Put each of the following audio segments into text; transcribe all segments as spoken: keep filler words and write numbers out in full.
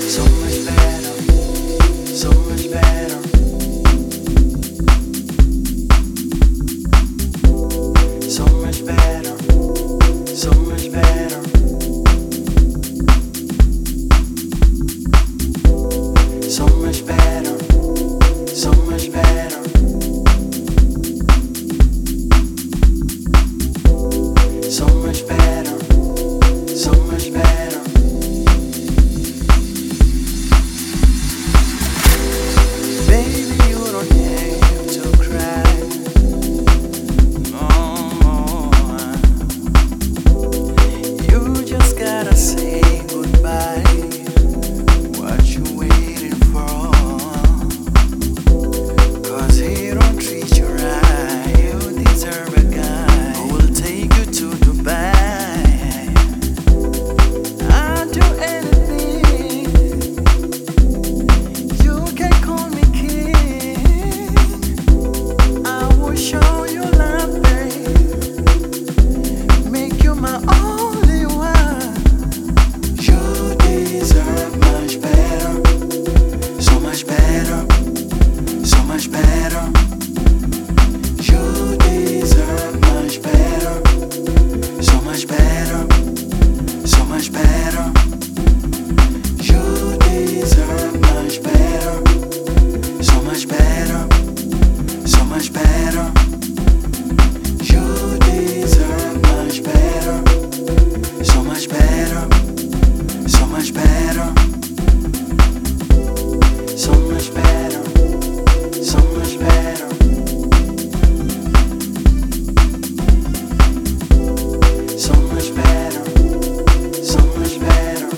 So much better, so much better. So much better, so much better. So much better, so much better. So much better, so much better. Baby, you don't have to cry no more. You just gotta say goodbye. What you waiting for? 'Cause he don't treat you right. You deserve a guy who will take you to Dubai. I'll do anything. You can call me king. I will show you love, babe. Make you my only one. You deserve much better, so much better, so much better. You deserve much better, so much better, so much better. You deserve much better, so much better, so much better. You deserve much better, so much better, so much better. So much better, so much better. So much better, so much better.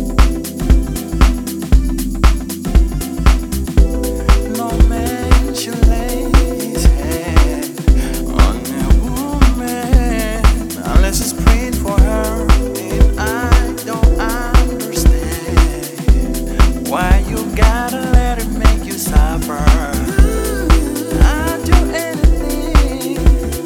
No man should lay his head on a woman unless it's praying for her. And I don't understand why you gotta let it make you suffer. I'll do anything.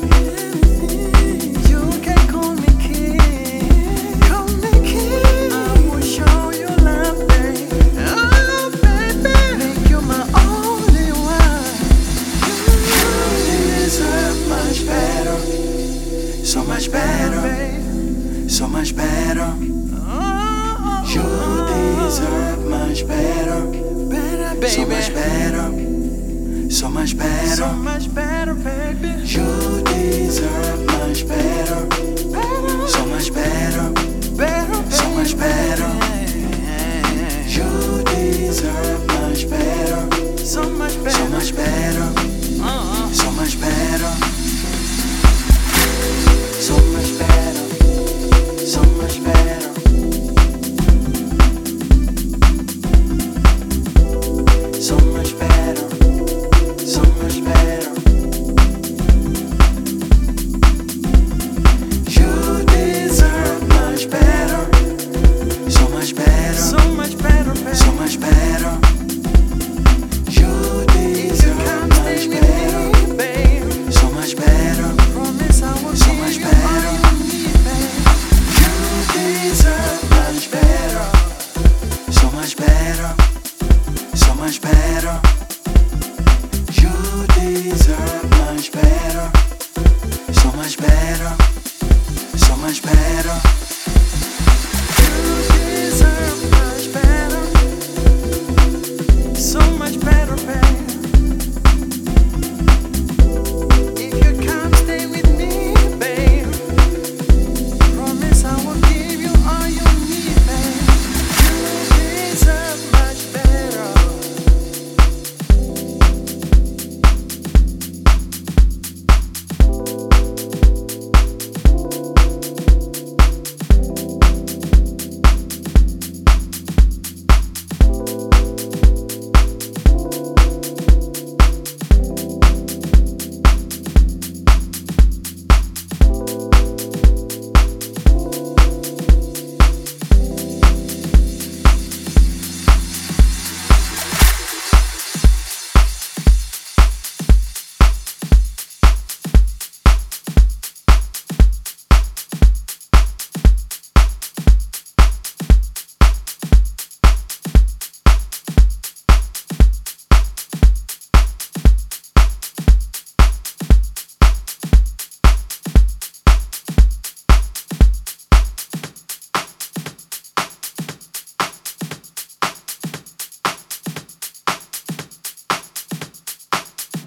You can call me king. Call me king. I will show you love, babe. Oh, baby. Make you my only one. You deserve much better, so much better, so much better. You deserve much better, better, so much better, so much better, so much better, baby. You deserve much better, so much better, better, so much better. You deserve much better, so much better, so much better, so much better, so much better, so much better. So much better, so much better. You deserve much better, so much better, so much better, so much better. You deserve much better, so much better. Promise I will so much better. You deserve much better, so much better, so much better.